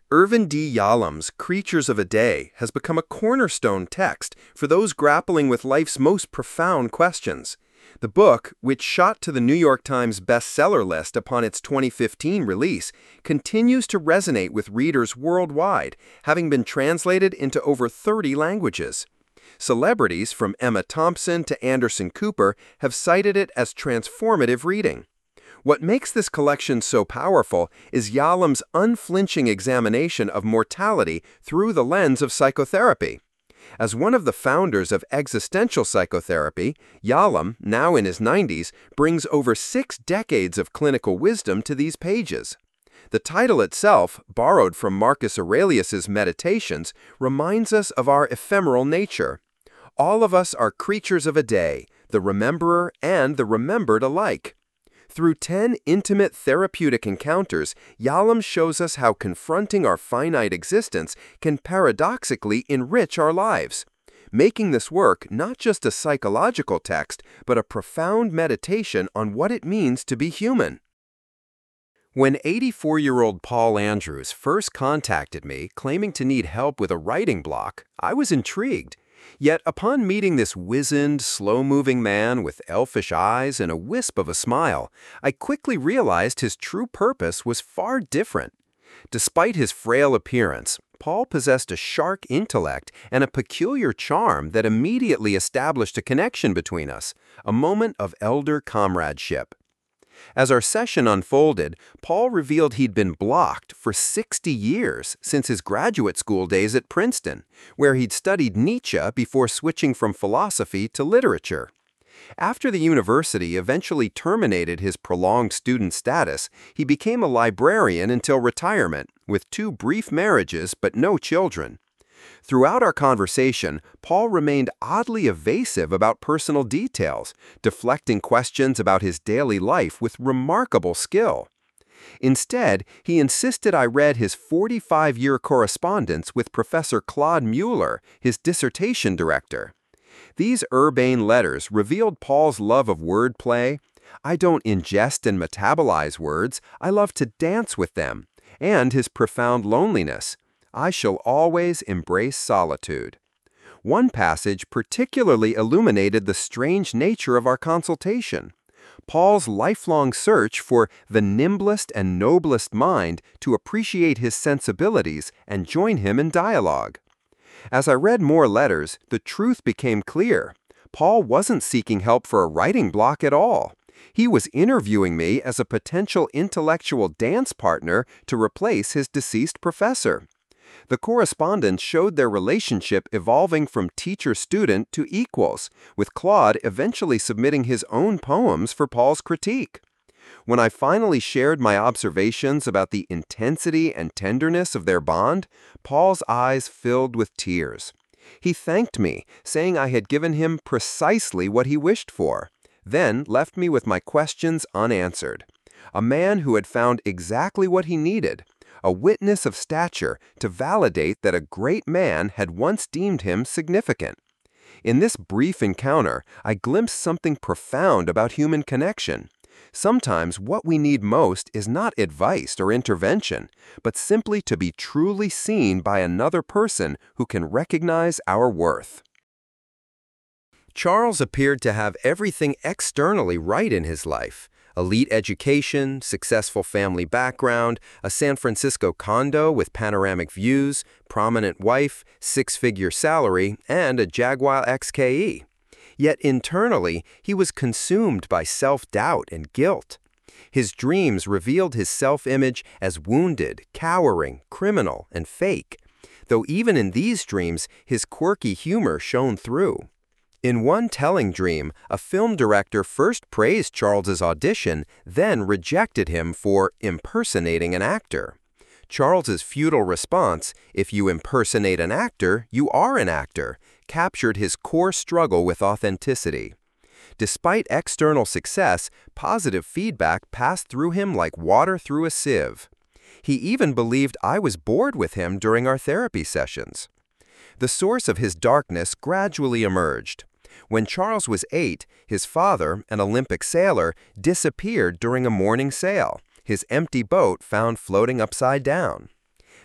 Irvin D. Yalom's Creatures of a Day has become a cornerstone text for those grappling with life's most profound questions. The book, which shot to the New York Times bestseller list upon its 2015 release, continues to resonate with readers worldwide, having been translated into over 30 languages. Celebrities from Emma Thompson to Anderson Cooper have cited it as transformative reading. What makes this collection so powerful is Yalom's unflinching examination of mortality through the lens of psychotherapy. As one of the founders of existential psychotherapy, Yalom, now in his 90s, brings over 6 decades of clinical wisdom to these pages. The title itself, borrowed from Marcus Aurelius's Meditations, reminds us of our ephemeral nature. All of us are creatures of a day, the rememberer and the remembered alike. Through 10 intimate therapeutic encounters, Yalom shows us how confronting our finite existence can paradoxically enrich our lives, making this work not just a psychological text, but a profound meditation on what it means to be human. When 84-year-old Paul Andrews first contacted me claiming to need help with a writing block, I was intrigued. Yet upon meeting this wizened, slow-moving man with elfish eyes and a wisp of a smile, I quickly realized his true purpose was far different. Despite his frail appearance, Paul possessed a sharp intellect and a peculiar charm that immediately established a connection between us, a moment of elder comradeship. As our session unfolded, Paul revealed he'd been blocked for 60 years since his graduate school days at Princeton, where he'd studied Nietzsche before switching from philosophy to literature. After the university eventually terminated his prolonged student status, he became a librarian until retirement, with 2 brief marriages but no children. Throughout our conversation, Paul remained oddly evasive about personal details, deflecting questions about his daily life with remarkable skill. Instead, he insisted I read his 45-year correspondence with Professor Claude Mueller, his dissertation director. These urbane letters revealed Paul's love of wordplay. "I don't ingest and metabolize words, I love to dance with them," and his profound loneliness. "I shall always embrace solitude." One passage particularly illuminated the strange nature of our consultation. Paul's lifelong search for the nimblest and noblest mind to appreciate his sensibilities and join him in dialogue. As I read more letters, the truth became clear. Paul wasn't seeking help for a writing block at all. He was interviewing me as a potential intellectual dance partner to replace his deceased professor. The correspondence showed their relationship evolving from teacher-student to equals, with Claude eventually submitting his own poems for Paul's critique. When I finally shared my observations about the intensity and tenderness of their bond, Paul's eyes filled with tears. He thanked me, saying I had given him precisely what he wished for, then left me with my questions unanswered. A man who had found exactly what he needed, a witness of stature to validate that a great man had once deemed him significant. In this brief encounter, I glimpsed something profound about human connection. Sometimes what we need most is not advice or intervention, but simply to be truly seen by another person who can recognize our worth. Charles appeared to have everything externally right in his life. Elite education, successful family background, a San Francisco condo with panoramic views, prominent wife, 6-figure salary, and a Jaguar XKE. Yet internally, he was consumed by self-doubt and guilt. His dreams revealed his self-image as wounded, cowering, criminal, and fake, though even in these dreams, his quirky humor shone through. In one telling dream, a film director first praised Charles's audition, then rejected him for impersonating an actor. Charles's futile response, "If you impersonate an actor, you are an actor," captured his core struggle with authenticity. Despite external success, positive feedback passed through him like water through a sieve. He even believed I was bored with him during our therapy sessions. The source of his darkness gradually emerged. When Charles was 8, his father, an Olympic sailor, disappeared during a morning sail, his empty boat found floating upside down.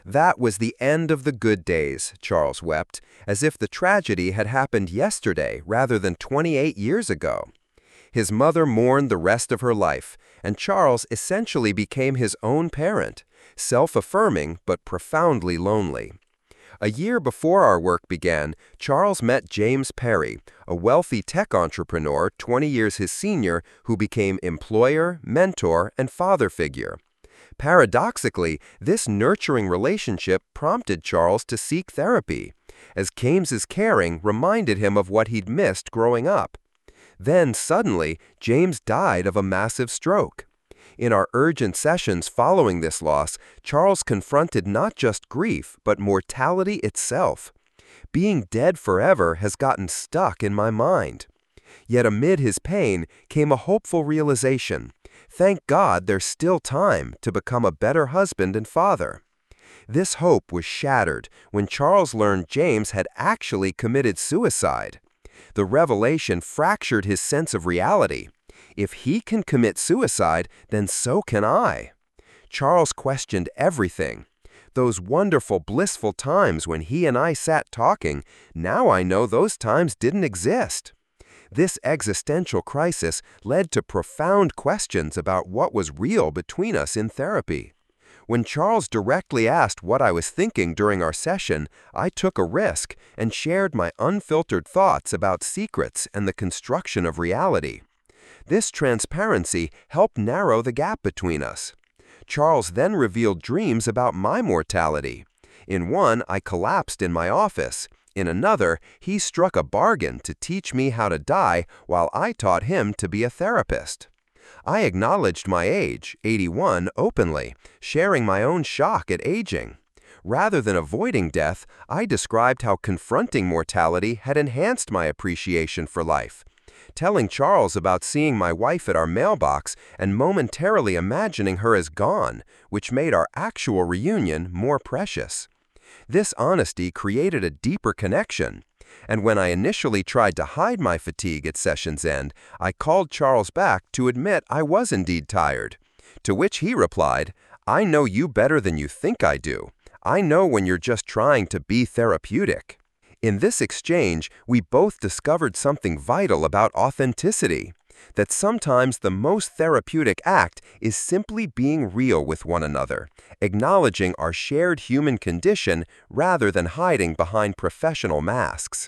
That was the end of the good days, Charles wept, as if the tragedy had happened yesterday rather than 28 years ago. His mother mourned the rest of her life, and Charles essentially became his own parent, self-affirming but profoundly lonely. A year before our work began, Charles met James Perry, a wealthy tech entrepreneur 20 years his senior who became employer, mentor, and father figure. Paradoxically, this nurturing relationship prompted Charles to seek therapy, as James's caring reminded him of what he'd missed growing up. Then, suddenly, James died of a massive stroke. In our urgent sessions following this loss, Charles confronted not just grief, but mortality itself. Being dead forever has gotten stuck in my mind. Yet amid his pain came a hopeful realization. Thank God there's still time to become a better husband and father. This hope was shattered when Charles learned James had actually committed suicide. The revelation fractured his sense of reality. If he can commit suicide, then so can I. Charles questioned everything. Those wonderful, blissful times when he and I sat talking, now I know those times didn't exist. This existential crisis led to profound questions about what was real between us in therapy. When Charles directly asked what I was thinking during our session, I took a risk and shared my unfiltered thoughts about secrets and the construction of reality. This transparency helped narrow the gap between us. Charles then revealed dreams about my mortality. In one, I collapsed in my office. In another, he struck a bargain to teach me how to die while I taught him to be a therapist. I acknowledged my age, 81, openly, sharing my own shock at aging. Rather than avoiding death, I described how confronting mortality had enhanced my appreciation for life. Telling Charles about seeing my wife at our mailbox and momentarily imagining her as gone, which made our actual reunion more precious. This honesty created a deeper connection, and when I initially tried to hide my fatigue at session's end, I called Charles back to admit I was indeed tired. To which he replied, "I know you better than you think I do. I know when you're just trying to be therapeutic." In this exchange, we both discovered something vital about authenticity, that sometimes the most therapeutic act is simply being real with one another, acknowledging our shared human condition rather than hiding behind professional masks.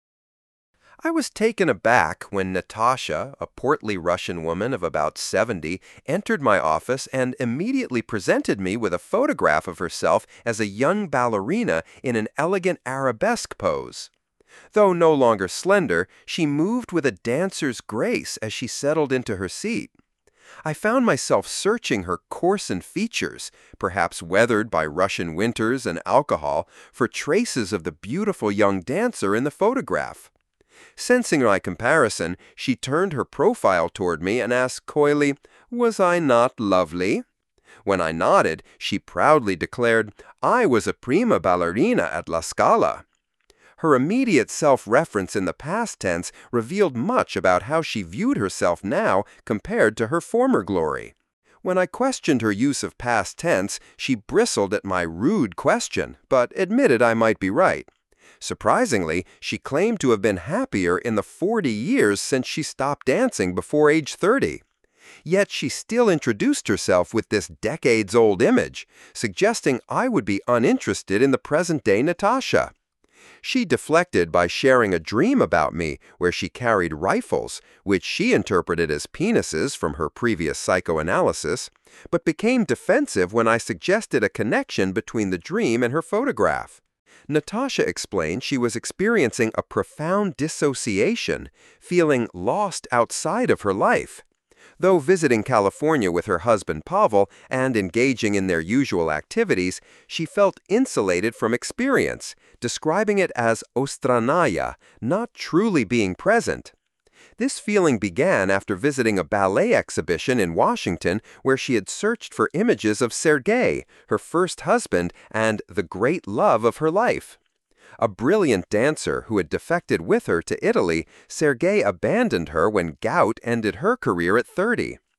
I was taken aback when Natasha, a portly Russian woman of about 70, entered my office and immediately presented me with a photograph of herself as a young ballerina in an elegant arabesque pose. Though no longer slender, she moved with a dancer's grace as she settled into her seat. I found myself searching her coarsened features, perhaps weathered by Russian winters and alcohol, for traces of the beautiful young dancer in the photograph. Sensing my comparison, she turned her profile toward me and asked coyly, "Was I not lovely?" When I nodded, she proudly declared, "I was a prima ballerina at La Scala." Her immediate self-reference in the past tense revealed much about how she viewed herself now compared to her former glory. When I questioned her use of past tense, she bristled at my rude question, but admitted I might be right. Surprisingly, she claimed to have been happier in the 40 years since she stopped dancing before age 30. Yet she still introduced herself with this decades-old image, suggesting I would be uninterested in the present-day Natasha. She deflected by sharing a dream about me where she carried rifles, which she interpreted as penises from her previous psychoanalysis, but became defensive when I suggested a connection between the dream and her photograph. Natasha explained she was experiencing a profound dissociation, feeling lost outside of her life. Though visiting California with her husband Pavel and engaging in their usual activities, she felt insulated from experience, describing it as ostranaya, not truly being present. This feeling began after visiting a ballet exhibition in Washington where she had searched for images of Sergei, her first husband and the great love of her life. A brilliant dancer who had defected with her to Italy, Sergei abandoned her when gout ended her career at 30.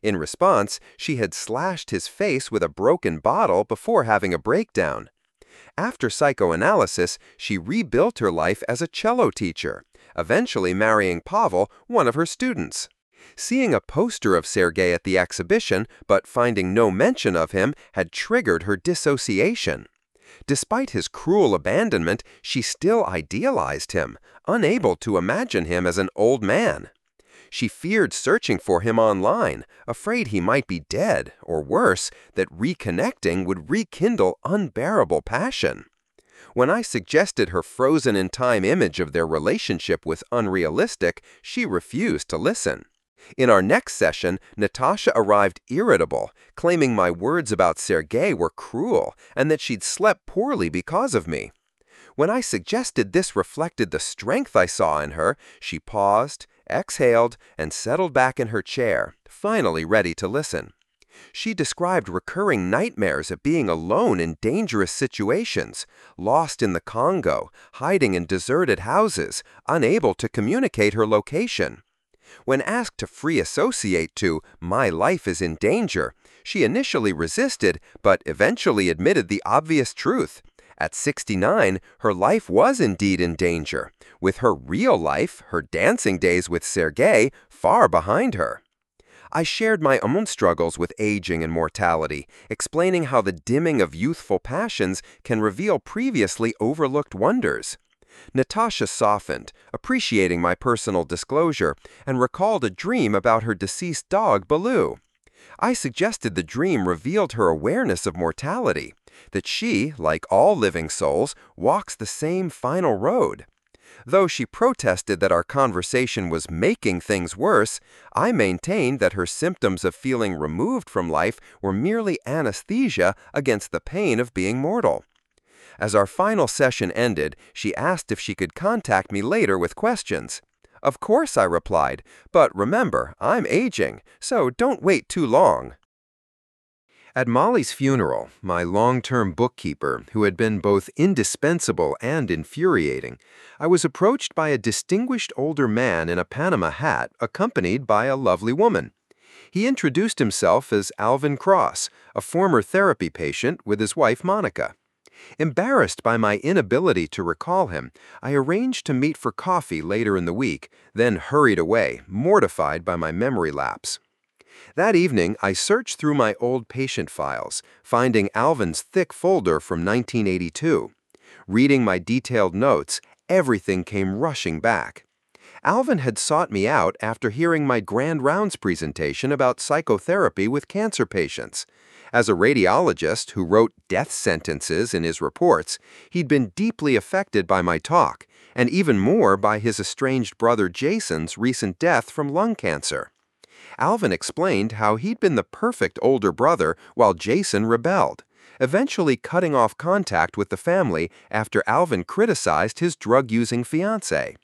In response, she had slashed his face with a broken bottle before having a breakdown. After psychoanalysis, she rebuilt her life as a cello teacher, eventually marrying Pavel, one of her students. Seeing a poster of Sergei at the exhibition, but finding no mention of him, had triggered her dissociation. Despite his cruel abandonment, she still idealized him, unable to imagine him as an old man. She feared searching for him online, afraid he might be dead, or worse, that reconnecting would rekindle unbearable passion. When I suggested her frozen-in-time image of their relationship was unrealistic, she refused to listen. In our next session, Natasha arrived irritable, claiming my words about Sergei were cruel and that she'd slept poorly because of me. When I suggested this reflected the strength I saw in her, she paused, exhaled, and settled back in her chair, finally ready to listen. She described recurring nightmares of being alone in dangerous situations, lost in the Congo, hiding in deserted houses, unable to communicate her location. When asked to free associate to "My life is in danger," she initially resisted, but eventually admitted the obvious truth. At 69, her life was indeed in danger, with her real life, her dancing days with Sergei, far behind her. I shared my own struggles with aging and mortality, explaining how the dimming of youthful passions can reveal previously overlooked wonders. Natasha softened, appreciating my personal disclosure, and recalled a dream about her deceased dog, Baloo. I suggested the dream revealed her awareness of mortality, that she, like all living souls, walks the same final road. Though she protested that our conversation was making things worse, I maintained that her symptoms of feeling removed from life were merely anesthesia against the pain of being mortal. As our final session ended, she asked if she could contact me later with questions. "Of course," I replied, "but remember, I'm aging, so don't wait too long." At Molly's funeral, my long-term bookkeeper, who had been both indispensable and infuriating, I was approached by a distinguished older man in a Panama hat, accompanied by a lovely woman. He introduced himself as Alvin Cross, a former therapy patient with his wife Monica. Embarrassed by my inability to recall him, I arranged to meet for coffee later in the week, then hurried away, mortified by my memory lapse. That evening, I searched through my old patient files, finding Alvin's thick folder from 1982. Reading my detailed notes, everything came rushing back. Alvin had sought me out after hearing my Grand Rounds presentation about psychotherapy with cancer patients. As a radiologist who wrote death sentences in his reports, he'd been deeply affected by my talk, and even more by his estranged brother Jason's recent death from lung cancer. Alvin explained how he'd been the perfect older brother while Jason rebelled, eventually cutting off contact with the family after Alvin criticized his drug-using fiancée.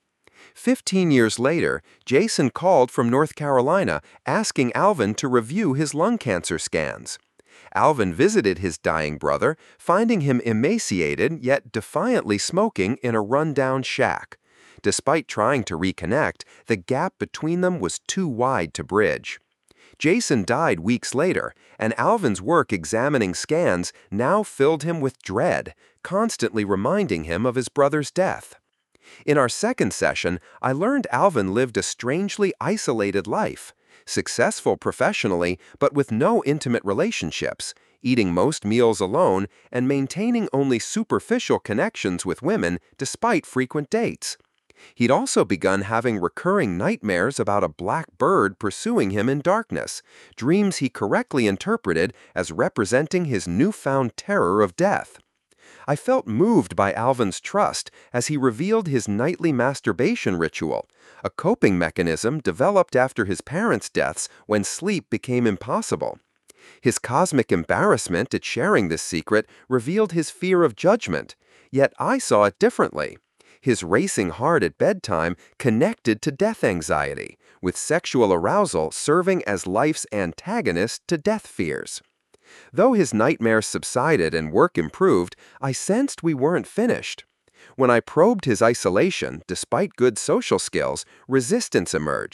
15 years later, Jason called from North Carolina asking Alvin to review his lung cancer scans. Alvin visited his dying brother, finding him emaciated yet defiantly smoking in a run-down shack. Despite trying to reconnect, the gap between them was too wide to bridge. Jason died weeks later, and Alvin's work examining scans now filled him with dread, constantly reminding him of his brother's death. In our second session, I learned Alvin lived a strangely isolated life. Successful professionally, but with no intimate relationships, eating most meals alone, and maintaining only superficial connections with women despite frequent dates. He'd also begun having recurring nightmares about a black bird pursuing him in darkness, dreams he correctly interpreted as representing his newfound terror of death. I felt moved by Alvin's trust as he revealed his nightly masturbation ritual, a coping mechanism developed after his parents' deaths when sleep became impossible. His cosmic embarrassment at sharing this secret revealed his fear of judgment, yet I saw it differently. His racing heart at bedtime connected to death anxiety, with sexual arousal serving as life's antagonist to death fears. Though his nightmares subsided and work improved, I sensed we weren't finished. When I probed his isolation, despite good social skills, resistance emerged.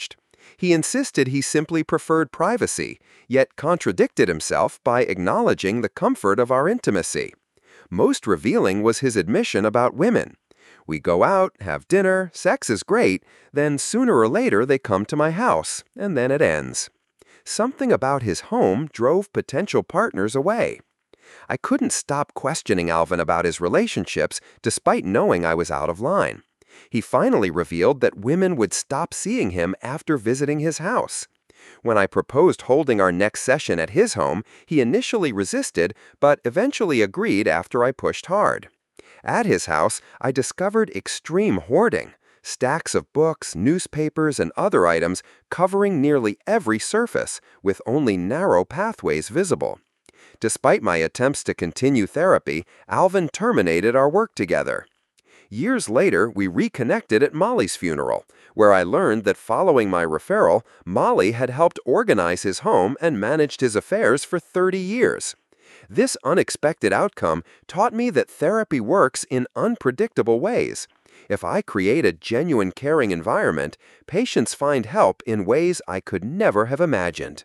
He insisted he simply preferred privacy, yet contradicted himself by acknowledging the comfort of our intimacy. Most revealing was his admission about women. We go out, have dinner, sex is great, then sooner or later they come to my house, and then it ends. Something about his home drove potential partners away. I couldn't stop questioning Alvin about his relationships, despite knowing I was out of line. He finally revealed that women would stop seeing him after visiting his house. When I proposed holding our next session at his home, he initially resisted, but eventually agreed after I pushed hard. At his house, I discovered extreme hoarding, stacks of books, newspapers, and other items covering nearly every surface, with only narrow pathways visible. Despite my attempts to continue therapy, Alvin terminated our work together. Years later, we reconnected at Molly's funeral, where I learned that following my referral, Molly had helped organize his home and managed his affairs for 30 years. This unexpected outcome taught me that therapy works in unpredictable ways. If I create a genuine caring environment, patients find help in ways I could never have imagined.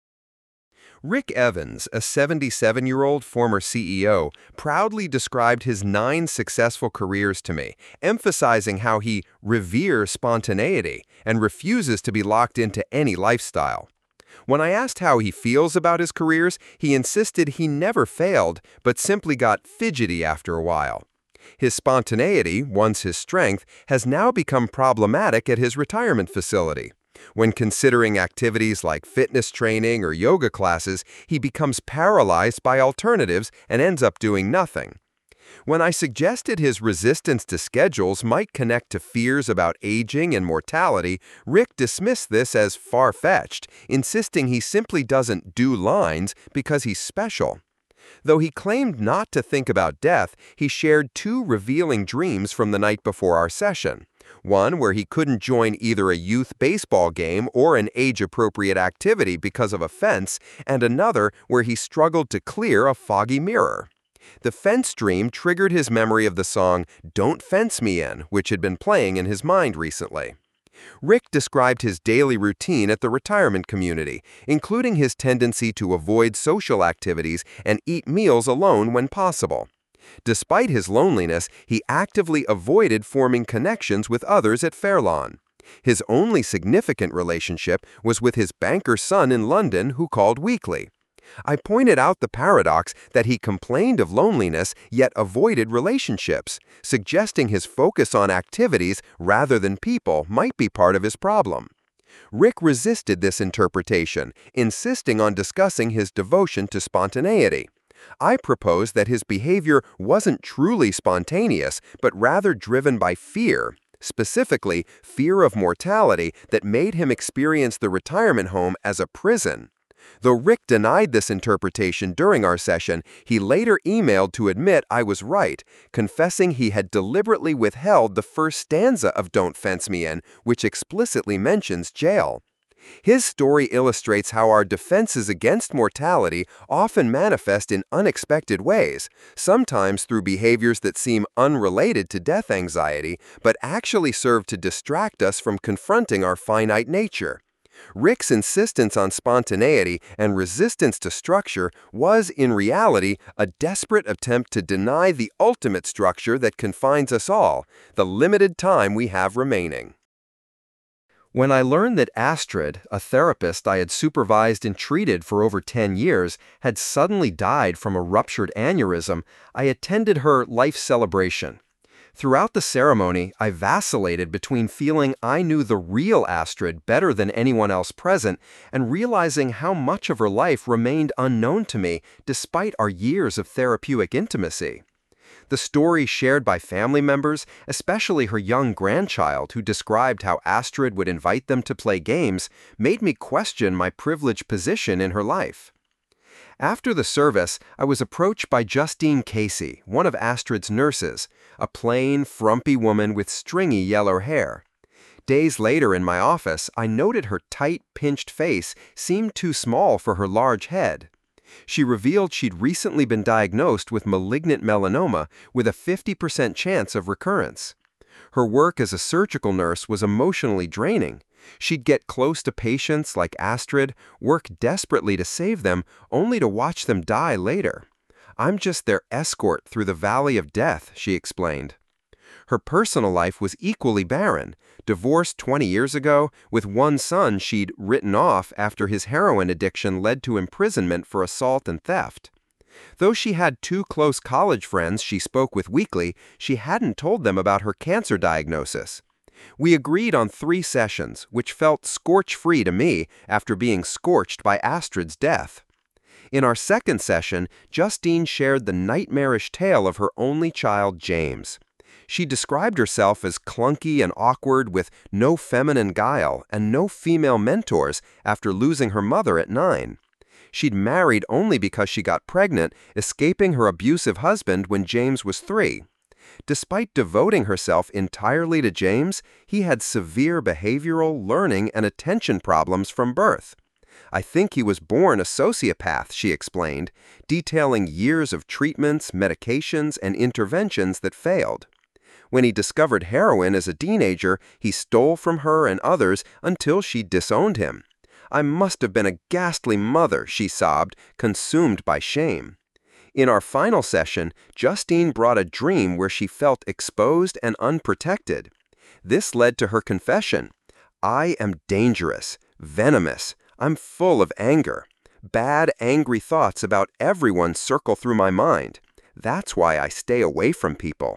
Rick Evans, a 77-year-old former CEO, proudly described his 9 successful careers to me, emphasizing how he reveres spontaneity and refuses to be locked into any lifestyle. When I asked how he feels about his careers, he insisted he never failed, but simply got fidgety after a while. His spontaneity, once his strength, has now become problematic at his retirement facility. When considering activities like fitness training or yoga classes, he becomes paralyzed by alternatives and ends up doing nothing. When I suggested his resistance to schedules might connect to fears about aging and mortality, Rick dismissed this as far-fetched, insisting he simply doesn't do lines because he's special. Though he claimed not to think about death, he shared 2 revealing dreams from the night before our session. One where he couldn't join either a youth baseball game or an age-appropriate activity because of a fence, and another where he struggled to clear a foggy mirror. The fence dream triggered his memory of the song "Don't Fence Me In," which had been playing in his mind recently. Rick described his daily routine at the retirement community, including his tendency to avoid social activities and eat meals alone when possible. Despite his loneliness, he actively avoided forming connections with others at Fairlawn. His only significant relationship was with his banker's son in London who called weekly. I pointed out the paradox that he complained of loneliness yet avoided relationships, suggesting his focus on activities rather than people might be part of his problem. Rick resisted this interpretation, insisting on discussing his devotion to spontaneity. I proposed that his behavior wasn't truly spontaneous, but rather driven by fear, specifically fear of mortality that made him experience the retirement home as a prison. Though Rick denied this interpretation during our session, he later emailed to admit I was right, confessing he had deliberately withheld the first stanza of Don't Fence Me In, which explicitly mentions jail. His story illustrates how our defenses against mortality often manifest in unexpected ways, sometimes through behaviors that seem unrelated to death anxiety, but actually serve to distract us from confronting our finite nature. Rick's insistence on spontaneity and resistance to structure was, in reality, a desperate attempt to deny the ultimate structure that confines us all, the limited time we have remaining. When I learned that Astrid, a therapist I had supervised and treated for over 10 years, had suddenly died from a ruptured aneurysm, I attended her life celebration. Throughout the ceremony, I vacillated between feeling I knew the real Astrid better than anyone else present and realizing how much of her life remained unknown to me despite our years of therapeutic intimacy. The stories shared by family members, especially her young grandchild who described how Astrid would invite them to play games, made me question my privileged position in her life. After the service, I was approached by Justine Casey, one of Astrid's nurses, a plain, frumpy woman with stringy yellow hair. Days later in my office, I noted her tight, pinched face seemed too small for her large head. She revealed she'd recently been diagnosed with malignant melanoma with a 50% chance of recurrence. Her work as a surgical nurse was emotionally draining. She'd get close to patients like Astrid, work desperately to save them, only to watch them die later. "I'm just their escort through the valley of death," she explained. Her personal life was equally barren. Divorced 20 years ago, with one son she'd written off after his heroin addiction led to imprisonment for assault and theft. Though she had two close college friends she spoke with weekly, she hadn't told them about her cancer diagnosis. We agreed on 3 sessions, which felt scorch-free to me after being scorched by Astrid's death. In our second session, Justine shared the nightmarish tale of her only child, James. She described herself as clunky and awkward with no feminine guile and no female mentors after losing her mother at 9. She'd married only because she got pregnant, escaping her abusive husband when James was 3. Despite devoting herself entirely to James, he had severe behavioral, learning, and attention problems from birth. "I think he was born a sociopath," she explained, detailing years of treatments, medications, and interventions that failed. When he discovered heroin as a teenager, he stole from her and others until she disowned him. "I must have been a ghastly mother," she sobbed, consumed by shame. In our final session, Justine brought a dream where she felt exposed and unprotected. This led to her confession. "I am dangerous, venomous. I'm full of anger. Bad, angry thoughts about everyone circle through my mind. That's why I stay away from people."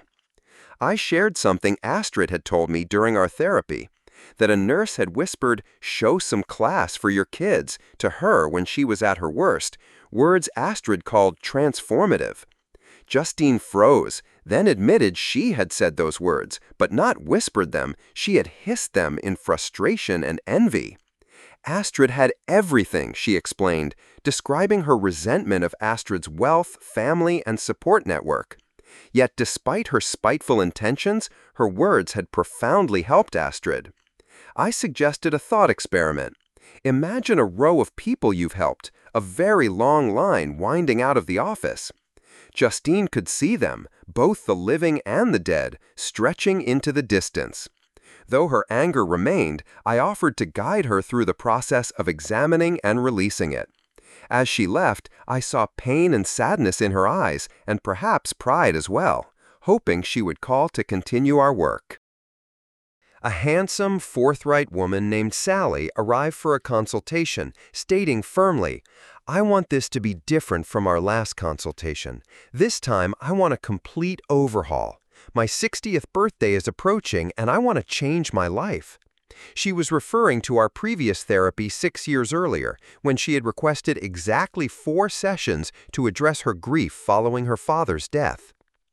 I shared something Astrid had told me during our therapy, that a nurse had whispered, "Show some class for your kids," to her when she was at her worst, words Astrid called transformative. Justine froze, then admitted she had said those words, but not whispered them. She had hissed them in frustration and envy. Astrid had everything, she explained, describing her resentment of Astrid's wealth, family, and support network. Yet despite her spiteful intentions, her words had profoundly helped Astrid. I suggested a thought experiment. Imagine a row of people you've helped, a very long line winding out of the office. Justine could see them, both the living and the dead, stretching into the distance. Though her anger remained, I offered to guide her through the process of examining and releasing it. As she left, I saw pain and sadness in her eyes, and perhaps pride as well, hoping she would call to continue our work. A handsome, forthright woman named Sally arrived for a consultation, stating firmly, "I want this to be different from our last consultation. This time, I want a complete overhaul. My 60th birthday is approaching, and I want to change my life." She was referring to our previous therapy 6 years earlier, when she had requested exactly 4 sessions to address her grief following her father's death.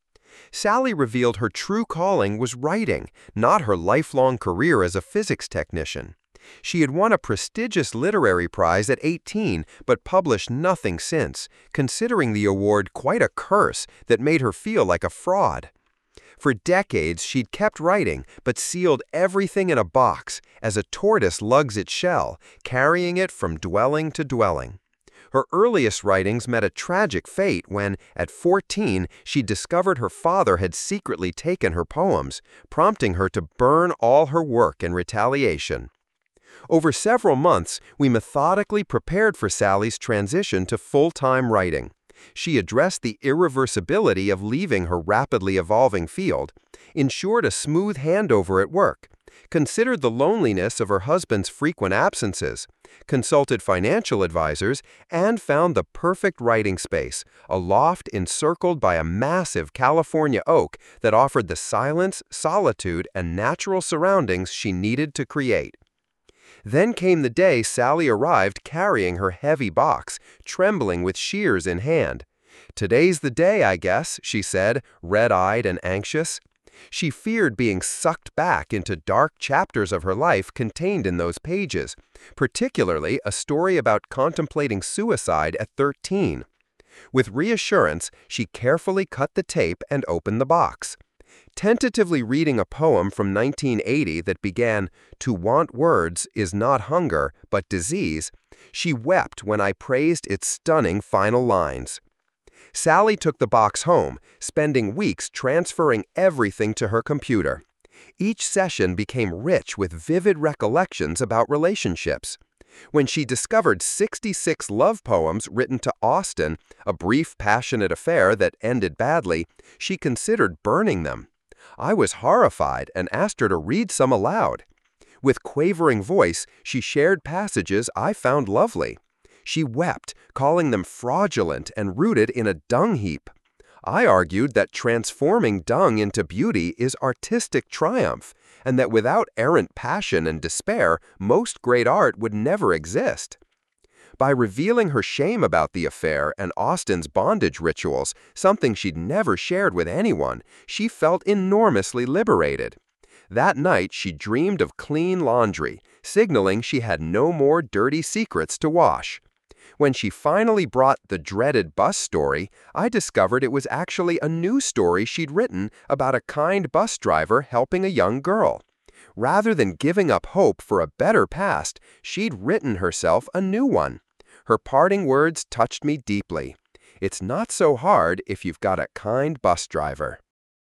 Sally revealed her true calling was writing, not her lifelong career as a physics technician. She had won a prestigious literary prize at 18, but published nothing since, considering the award quite a curse that made her feel like a fraud. For decades, she'd kept writing, but sealed everything in a box, as a tortoise lugs its shell, carrying it from dwelling to dwelling. Her earliest writings met a tragic fate when, at 14, she discovered her father had secretly taken her poems, prompting her to burn all her work in retaliation. Over several months, we methodically prepared for Sally's transition to full-time writing. She addressed the irreversibility of leaving her rapidly evolving field, ensured a smooth handover at work, considered the loneliness of her husband's frequent absences, consulted financial advisors, and found the perfect writing space, a loft encircled by a massive California oak that offered the silence, solitude, and natural surroundings she needed to create. Then came the day Sally arrived carrying her heavy box, trembling with shears in hand. "Today's the day, I guess," she said, red-eyed and anxious. She feared being sucked back into dark chapters of her life contained in those pages, particularly a story about contemplating suicide at 13. With reassurance, she carefully cut the tape and opened the box. Tentatively reading a poem from 1980 that began, "To want words is not hunger, but disease," she wept when I praised its stunning final lines. Sally took the box home, spending weeks transferring everything to her computer. Each session became rich with vivid recollections about relationships. When she discovered 66 love poems written to Austen, a brief, passionate affair that ended badly, she considered burning them. I was horrified and asked her to read some aloud. With quavering voice, she shared passages I found lovely. She wept, calling them fraudulent and rooted in a dung heap. I argued that transforming dung into beauty is artistic triumph, and that without errant passion and despair, most great art would never exist. By revealing her shame about the affair and Austen's bondage rituals, something she'd never shared with anyone, she felt enormously liberated. That night, she dreamed of clean laundry, signaling she had no more dirty secrets to wash. When she finally brought the dreaded bus story, I discovered it was actually a new story she'd written about a kind bus driver helping a young girl. Rather than giving up hope for a better past, she'd written herself a new one. Her parting words touched me deeply. It's not so hard if you've got a kind bus driver.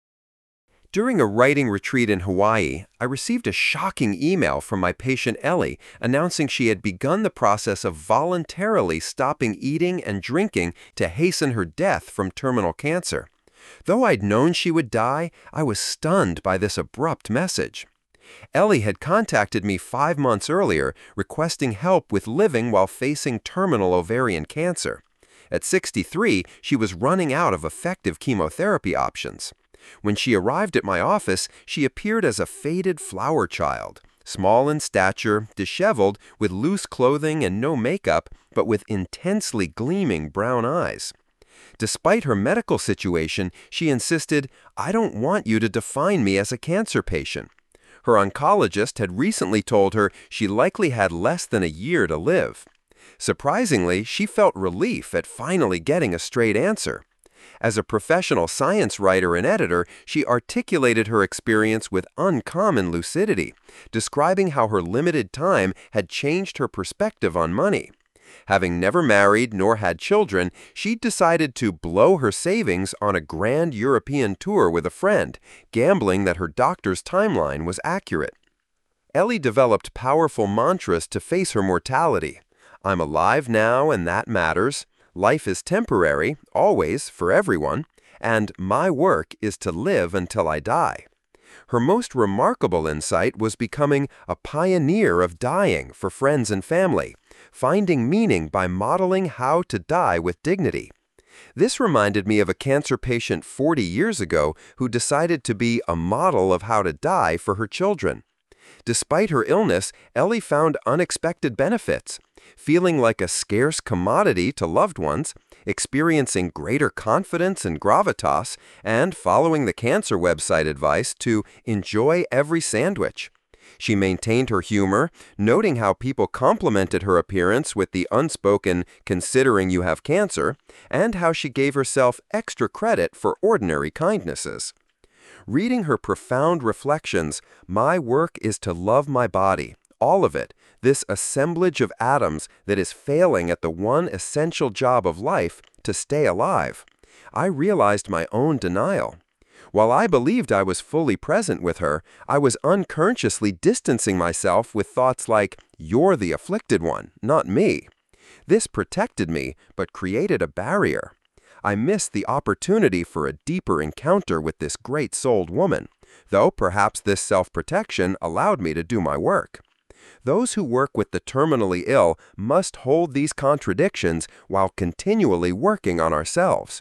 During a writing retreat in Hawaii, I received a shocking email from my patient Ellie announcing she had begun the process of voluntarily stopping eating and drinking to hasten her death from terminal cancer. Though I'd known she would die, I was stunned by this abrupt message. Ellie had contacted me 5 months earlier, requesting help with living while facing terminal ovarian cancer. At 63, she was running out of effective chemotherapy options. When she arrived at my office, she appeared as a faded flower child, small in stature, disheveled, with loose clothing and no makeup, but with intensely gleaming brown eyes. Despite her medical situation, she insisted, "I don't want you to define me as a cancer patient." Her oncologist had recently told her she likely had less than a year to live. Surprisingly, she felt relief at finally getting a straight answer. As a professional science writer and editor, she articulated her experience with uncommon lucidity, describing how her limited time had changed her perspective on money. Having never married nor had children, she decided to blow her savings on a grand European tour with a friend, gambling that her doctor's timeline was accurate. Ellie developed powerful mantras to face her mortality. "I'm alive now and that matters," "Life is temporary, always, for everyone," and "My work is to live until I die." Her most remarkable insight was becoming a pioneer of dying for friends and family, finding meaning by modeling how to die with dignity. This reminded me of a cancer patient 40 years ago who decided to be a model of how to die for her children. Despite her illness, Ellie found unexpected benefits, feeling like a scarce commodity to loved ones, experiencing greater confidence and gravitas, and following the cancer website advice to enjoy every sandwich. She maintained her humor, noting how people complimented her appearance with the unspoken "considering you have cancer," and how she gave herself extra credit for ordinary kindnesses. Reading her profound reflections, "My work is to love my body, all of it, this assemblage of atoms that is failing at the one essential job of life, to stay alive," I realized my own denial. While I believed I was fully present with her, I was unconsciously distancing myself with thoughts like, "You're the afflicted one, not me." This protected me, but created a barrier. I missed the opportunity for a deeper encounter with this great-souled woman, though perhaps this self-protection allowed me to do my work. Those who work with the terminally ill must hold these contradictions while continually working on ourselves.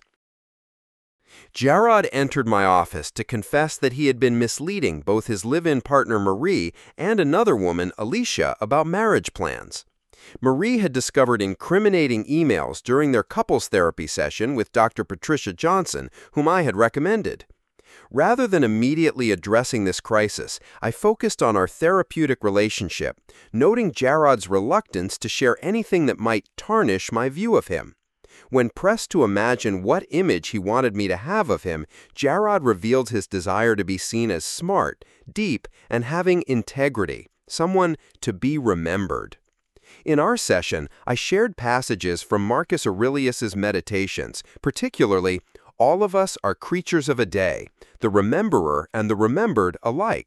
Jarrod entered my office to confess that he had been misleading both his live-in partner Marie and another woman, Alicia, about marriage plans. Marie had discovered incriminating emails during their couples therapy session with Dr. Patricia Johnson, whom I had recommended. Rather than immediately addressing this crisis, I focused on our therapeutic relationship, noting Jarrod's reluctance to share anything that might tarnish my view of him. When pressed to imagine what image he wanted me to have of him, Jarrod revealed his desire to be seen as smart, deep, and having integrity, someone to be remembered. In our session, I shared passages from Marcus Aurelius's Meditations, particularly, "All of us are creatures of a day, the rememberer and the remembered alike."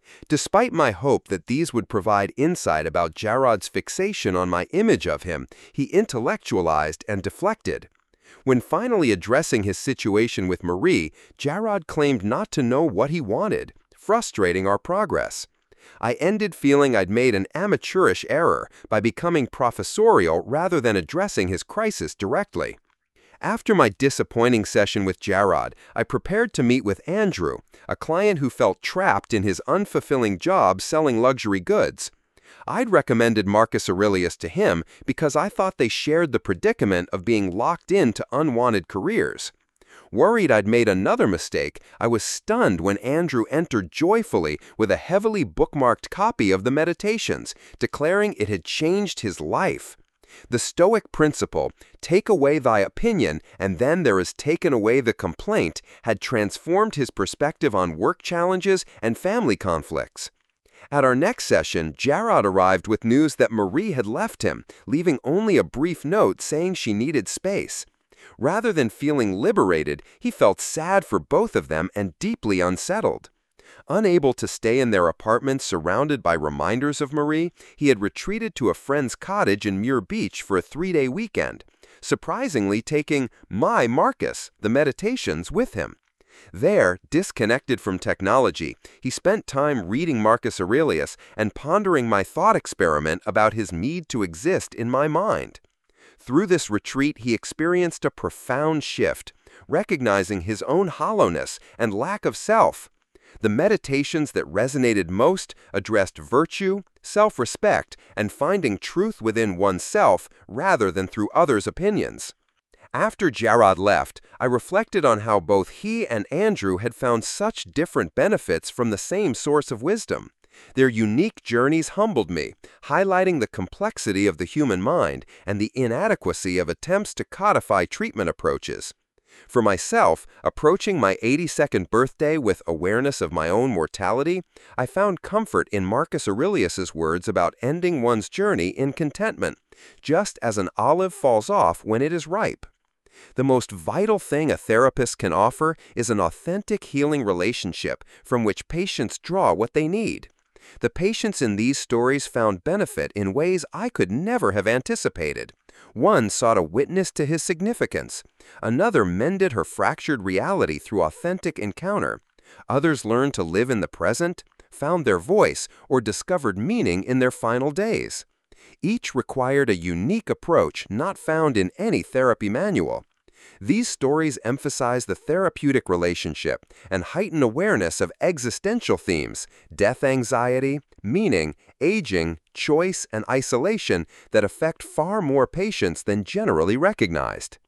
Despite my hope that these would provide insight about Jarod's fixation on my image of him, he intellectualized and deflected. When finally addressing his situation with Marie, Jarod claimed not to know what he wanted, frustrating our progress. I ended feeling I'd made an amateurish error by becoming professorial rather than addressing his crisis directly. After my disappointing session with Jarod, I prepared to meet with Andrew, a client who felt trapped in his unfulfilling job selling luxury goods. I'd recommended Marcus Aurelius to him because I thought they shared the predicament of being locked into unwanted careers. Worried I'd made another mistake, I was stunned when Andrew entered joyfully with a heavily bookmarked copy of the Meditations, declaring it had changed his life. The Stoic principle, take away thy opinion, and then there is taken away the complaint, had transformed his perspective on work challenges and family conflicts. At our next session, Jarod arrived with news that Marie had left him, leaving only a brief note saying she needed space. Rather than feeling liberated, he felt sad for both of them and deeply unsettled. Unable to stay in their apartment surrounded by reminders of Marie, he had retreated to a friend's cottage in Muir Beach for a 3-day weekend, surprisingly taking my Marcus, the Meditations, with him. There, disconnected from technology, he spent time reading Marcus Aurelius and pondering my thought experiment about his need to exist in my mind. Through this retreat, he experienced a profound shift, recognizing his own hollowness and lack of self. The meditations that resonated most addressed virtue, self-respect, and finding truth within oneself rather than through others' opinions. After Jarod left, I reflected on how both he and Andrew had found such different benefits from the same source of wisdom. Their unique journeys humbled me, highlighting the complexity of the human mind and the inadequacy of attempts to codify treatment approaches. For myself, approaching my 82nd birthday with awareness of my own mortality, I found comfort in Marcus Aurelius's words about ending one's journey in contentment, just as an olive falls off when it is ripe. The most vital thing a therapist can offer is an authentic healing relationship from which patients draw what they need. The patients in these stories found benefit in ways I could never have anticipated. One sought a witness to his significance. Another mended her fractured reality through authentic encounter. Others learned to live in the present, found their voice, or discovered meaning in their final days. Each required a unique approach not found in any therapy manual. These stories emphasize the therapeutic relationship and heighten awareness of existential themes, death anxiety, meaning, aging, choice, and isolation that affect far more patients than generally recognized.